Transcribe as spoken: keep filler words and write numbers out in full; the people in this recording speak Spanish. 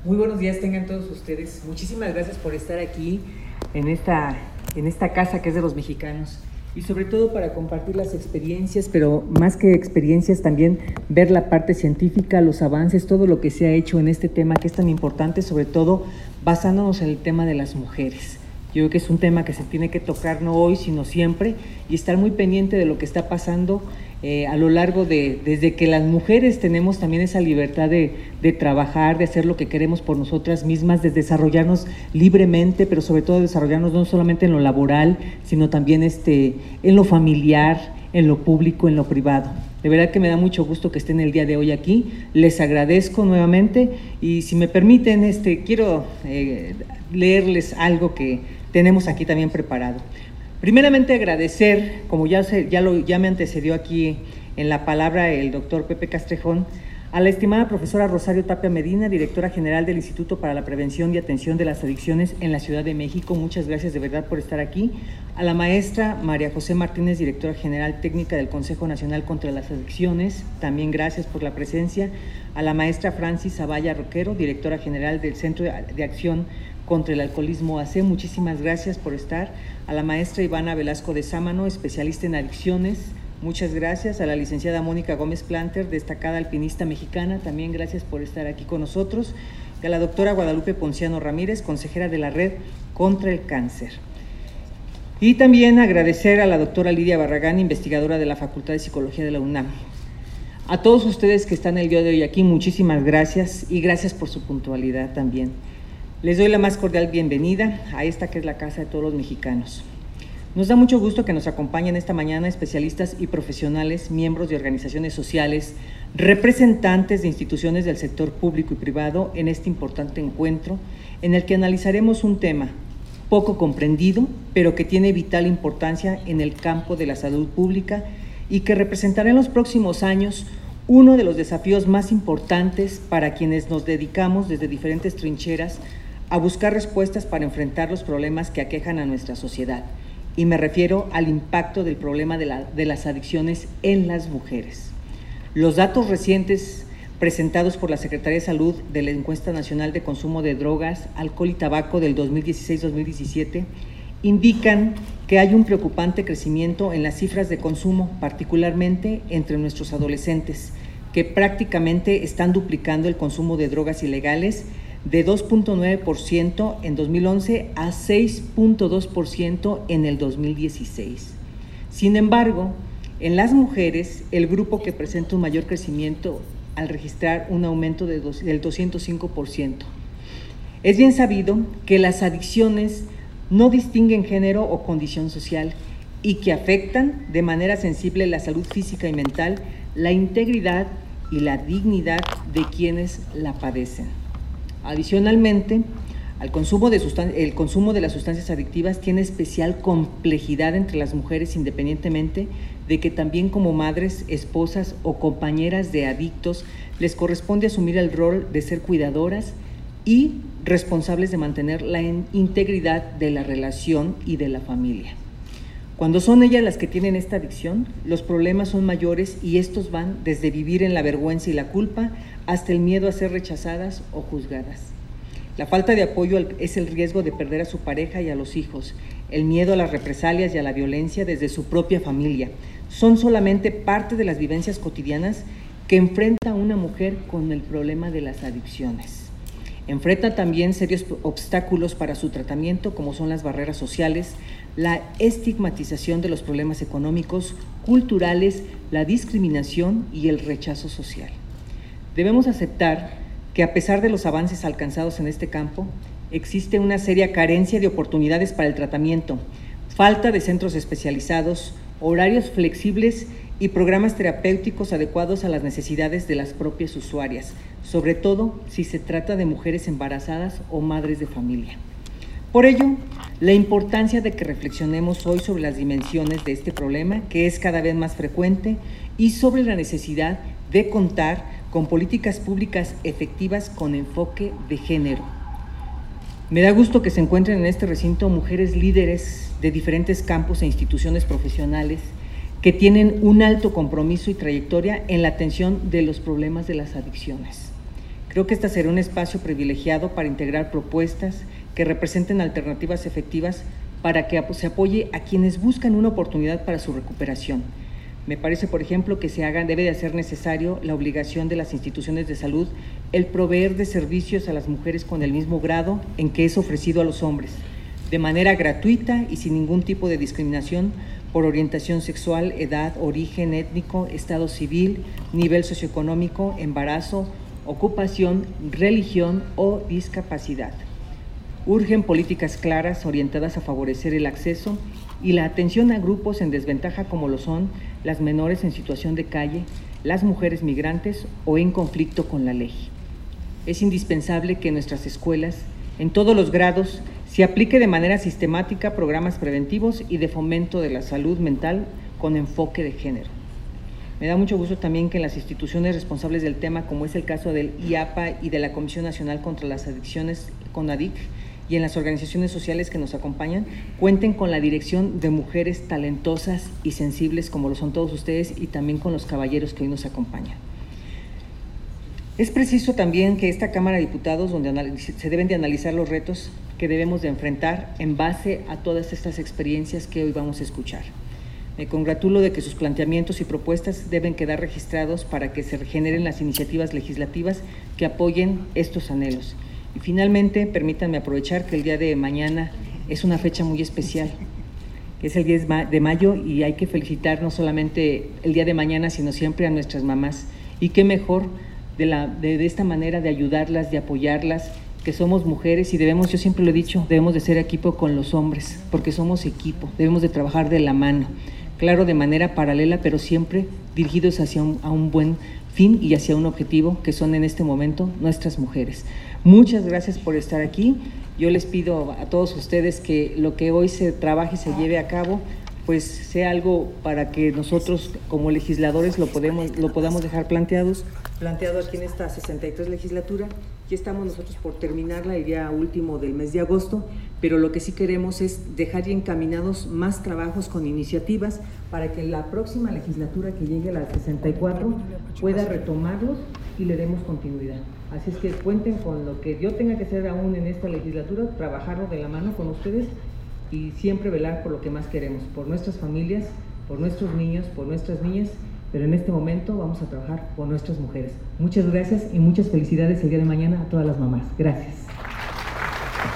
Muy buenos días tengan todos ustedes. Muchísimas gracias por estar aquí en esta, en esta casa que es de los mexicanos y sobre todo para compartir las experiencias, pero más que experiencias también ver la parte científica, los avances, todo lo que se ha hecho en este tema que es tan importante, sobre todo basándonos en el tema de las mujeres. Yo creo que es un tema que se tiene que tocar no hoy, sino siempre, y estar muy pendiente de lo que está pasando eh, a lo largo de, desde que las mujeres tenemos también esa libertad de, de trabajar, de hacer lo que queremos por nosotras mismas, de desarrollarnos libremente, pero sobre todo desarrollarnos no solamente en lo laboral, sino también este, en lo familiar, en lo público, en lo privado. De verdad que me da mucho gusto que estén el día de hoy aquí, les agradezco nuevamente y si me permiten, este, quiero eh, leerles algo que tenemos aquí también preparado. Primeramente agradecer, como ya, se, ya, lo, ya me antecedió aquí en la palabra el doctor Pepe Castrejón, a la estimada profesora Rosario Tapia Medina, directora general del Instituto para la Prevención y Atención de las Adicciones en la Ciudad de México. Muchas gracias de verdad por estar aquí. A la maestra María José Martínez, directora general técnica del Consejo Nacional contra las Adicciones, también gracias por la presencia. A la maestra Francis Zavalla Roquero, directora general del Centro de Acción contra el Alcoholismo A C, muchísimas gracias por estar. A la maestra Ivana Velasco de Sámano, especialista en adicciones, muchas gracias. A la licenciada Mónica Gómez Planter, destacada alpinista mexicana, también gracias por estar aquí con nosotros. Y a la doctora Guadalupe Ponciano Ramírez, consejera de la Red contra el Cáncer. Y también agradecer a la doctora Lidia Barragán, investigadora de la Facultad de Psicología de la UNAM. A todos ustedes que están el día de hoy aquí, muchísimas gracias y gracias por su puntualidad también. Les doy la más cordial bienvenida a esta que es la casa de todos los mexicanos. Nos da mucho gusto que nos acompañen esta mañana especialistas y profesionales, miembros de organizaciones sociales, representantes de instituciones del sector público y privado en este importante encuentro en el que analizaremos un tema poco comprendido, pero que tiene vital importancia en el campo de la salud pública y que representará en los próximos años uno de los desafíos más importantes para quienes nos dedicamos desde diferentes trincheras a buscar respuestas para enfrentar los problemas que aquejan a nuestra sociedad. Y me refiero al impacto del problema de, la, de las adicciones en las mujeres. Los datos recientes presentados por la Secretaría de Salud de la Encuesta Nacional de Consumo de Drogas, Alcohol y Tabaco del dos mil dieciséis dos mil diecisiete indican que hay un preocupante crecimiento en las cifras de consumo, particularmente entre nuestros adolescentes, que prácticamente están duplicando el consumo de drogas ilegales de dos punto nueve por ciento en dos mil once a seis punto dos por ciento en el dos mil dieciséis. Sin embargo, en las mujeres, el grupo que presenta un mayor crecimiento al registrar un aumento de dos, del doscientos cinco por ciento. Es bien sabido que las adicciones no distinguen género o condición social y que afectan de manera sensible la salud física y mental, la integridad y la dignidad de quienes la padecen. Adicionalmente, al consumo de sustan- el consumo de las sustancias adictivas tiene especial complejidad entre las mujeres, independientemente de que también como madres, esposas o compañeras de adictos les corresponde asumir el rol de ser cuidadoras y responsables de mantener la integridad de la relación y de la familia. Cuando son ellas las que tienen esta adicción, los problemas son mayores y estos van desde vivir en la vergüenza y la culpa hasta el miedo a ser rechazadas o juzgadas. La falta de apoyo es el riesgo de perder a su pareja y a los hijos, el miedo a las represalias y a la violencia desde su propia familia. Son solamente parte de las vivencias cotidianas que enfrenta una mujer con el problema de las adicciones. Enfrenta también serios obstáculos para su tratamiento, como son las barreras sociales, la estigmatización de los problemas económicos, culturales, la discriminación y el rechazo social. Debemos aceptar que a pesar de los avances alcanzados en este campo, existe una seria carencia de oportunidades para el tratamiento, falta de centros especializados, horarios flexibles y programas terapéuticos adecuados a las necesidades de las propias usuarias, sobre todo si se trata de mujeres embarazadas o madres de familia. Por ello, la importancia de que reflexionemos hoy sobre las dimensiones de este problema, que es cada vez más frecuente, y sobre la necesidad de contar con políticas públicas efectivas con enfoque de género. Me da gusto que se encuentren en este recinto mujeres líderes de diferentes campos e instituciones profesionales que tienen un alto compromiso y trayectoria en la atención de los problemas de las adicciones. Creo que este será un espacio privilegiado para integrar propuestas que representen alternativas efectivas para que se apoye a quienes buscan una oportunidad para su recuperación. Me parece, por ejemplo, que se haga, debe de ser necesario la obligación de las instituciones de salud el proveer de servicios a las mujeres con el mismo grado en que es ofrecido a los hombres, de manera gratuita y sin ningún tipo de discriminación por orientación sexual, edad, origen étnico, estado civil, nivel socioeconómico, embarazo, ocupación, religión o discapacidad. Urgen políticas claras orientadas a favorecer el acceso y la atención a grupos en desventaja como lo son las menores en situación de calle, las mujeres migrantes o en conflicto con la ley. Es indispensable que en nuestras escuelas, en todos los grados, se aplique de manera sistemática programas preventivos y de fomento de la salud mental con enfoque de género. Me da mucho gusto también que las instituciones responsables del tema, como es el caso del I A P A y de la Comisión Nacional contra las Adicciones, CONADIC, y en las organizaciones sociales que nos acompañan, cuenten con la dirección de mujeres talentosas y sensibles como lo son todos ustedes y también con los caballeros que hoy nos acompañan. Es preciso también que esta Cámara de Diputados, donde se deben de analizar los retos que debemos de enfrentar en base a todas estas experiencias que hoy vamos a escuchar. Me congratulo de que sus planteamientos y propuestas deben quedar registrados para que se generen las iniciativas legislativas que apoyen estos anhelos. Y finalmente, permítanme aprovechar que el día de mañana es una fecha muy especial, que es el diez de mayo, y hay que felicitar no solamente el día de mañana, sino siempre a nuestras mamás. Y qué mejor de, la, de, de esta manera de ayudarlas, de apoyarlas, que somos mujeres y debemos, yo siempre lo he dicho, debemos de ser equipo con los hombres, porque somos equipo, debemos de trabajar de la mano, claro, de manera paralela, pero siempre dirigidos hacia un, a un buen fin y hacia un objetivo, que son en este momento nuestras mujeres. Muchas gracias por estar aquí. Yo les pido a todos ustedes que lo que hoy se trabaje y se lleve a cabo, pues sea algo para que nosotros como legisladores lo, podemos, lo podamos dejar planteados, planteado aquí en esta sesenta y tres legislatura. Ya estamos nosotros por terminarla el día último del mes de agosto, pero lo que sí queremos es dejar ya encaminados más trabajos con iniciativas para que la próxima legislatura que llegue a la sesenta y cuatro pueda retomarlos y le demos continuidad. Así es que cuenten con lo que yo tenga que hacer aún en esta legislatura, trabajarlo de la mano con ustedes y siempre velar por lo que más queremos, por nuestras familias, por nuestros niños, por nuestras niñas, pero en este momento vamos a trabajar por nuestras mujeres. Muchas gracias y muchas felicidades el día de mañana a todas las mamás. Gracias.